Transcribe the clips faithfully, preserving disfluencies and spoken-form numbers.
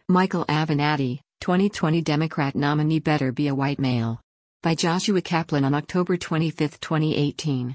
Michael Avenatti, twenty twenty Democrat nominee better be a white male. By Joshua Kaplan on October twenty-fifth, twenty eighteen.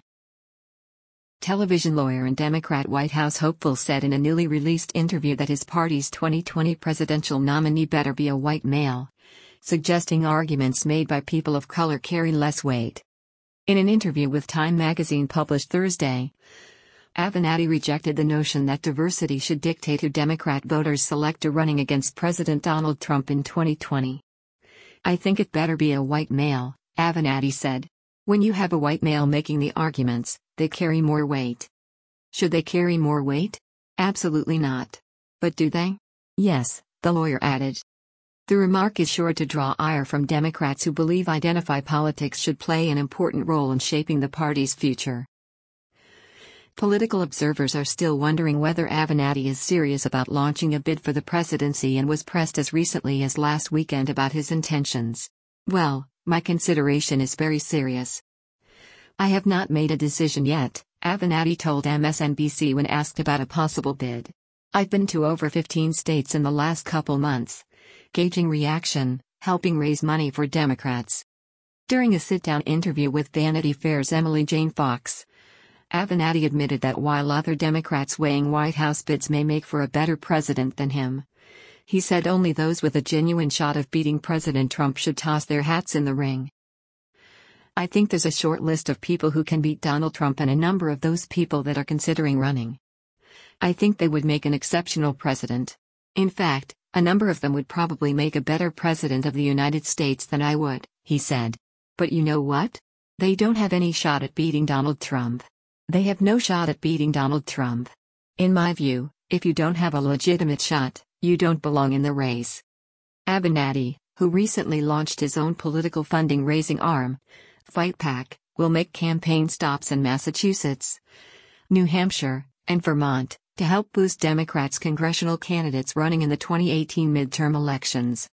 Television lawyer and Democrat White House hopeful said in a newly released interview that his party's twenty twenty presidential nominee better be a white male, suggesting arguments made by people of color carry less weight. In an interview with Time magazine published Thursday, Avenatti rejected the notion that diversity should dictate who Democrat voters select to running against President Donald Trump in twenty twenty. "I think it better be a white male," Avenatti said. "When you have a white male making the arguments, they carry more weight." Should they carry more weight? Absolutely not. But do they? Yes, the lawyer added. The remark is sure to draw ire from Democrats who believe identity politics should play an important role in shaping the party's future. Political observers are still wondering whether Avenatti is serious about launching a bid for the presidency and was pressed as recently as last weekend about his intentions. "Well, my consideration is very serious. I have not made a decision yet," Avenatti told M S N B C when asked about a possible bid. "I've been to over fifteen states in the last couple months, gauging reaction, helping raise money for Democrats." During a sit-down interview with Vanity Fair's Emily Jane Fox, Avenatti admitted that while other Democrats weighing White House bids may make for a better president than him, he said only those with a genuine shot of beating President Trump should toss their hats in the ring. "I think there's a short list of people who can beat Donald Trump and a number of those people that are considering running. I think they would make an exceptional president. In fact, a number of them would probably make a better president of the United States than I would," he said. "But you know what? They don't have any shot at beating Donald Trump. They have no shot at beating Donald Trump. In my view, if you don't have a legitimate shot, you don't belong in the race." Avenatti, who recently launched his own political funding-raising arm, Fight PAC, will make campaign stops in Massachusetts, New Hampshire, and Vermont to help boost Democrats' congressional candidates running in the twenty eighteen midterm elections.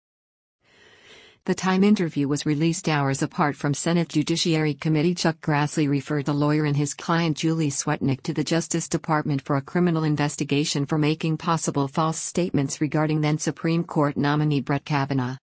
The Time interview was released hours apart from Senate Judiciary Committee. Chuck Grassley referred the lawyer and his client Julie Swetnick to the Justice Department for a criminal investigation for making possible false statements regarding then Supreme Court nominee Brett Kavanaugh.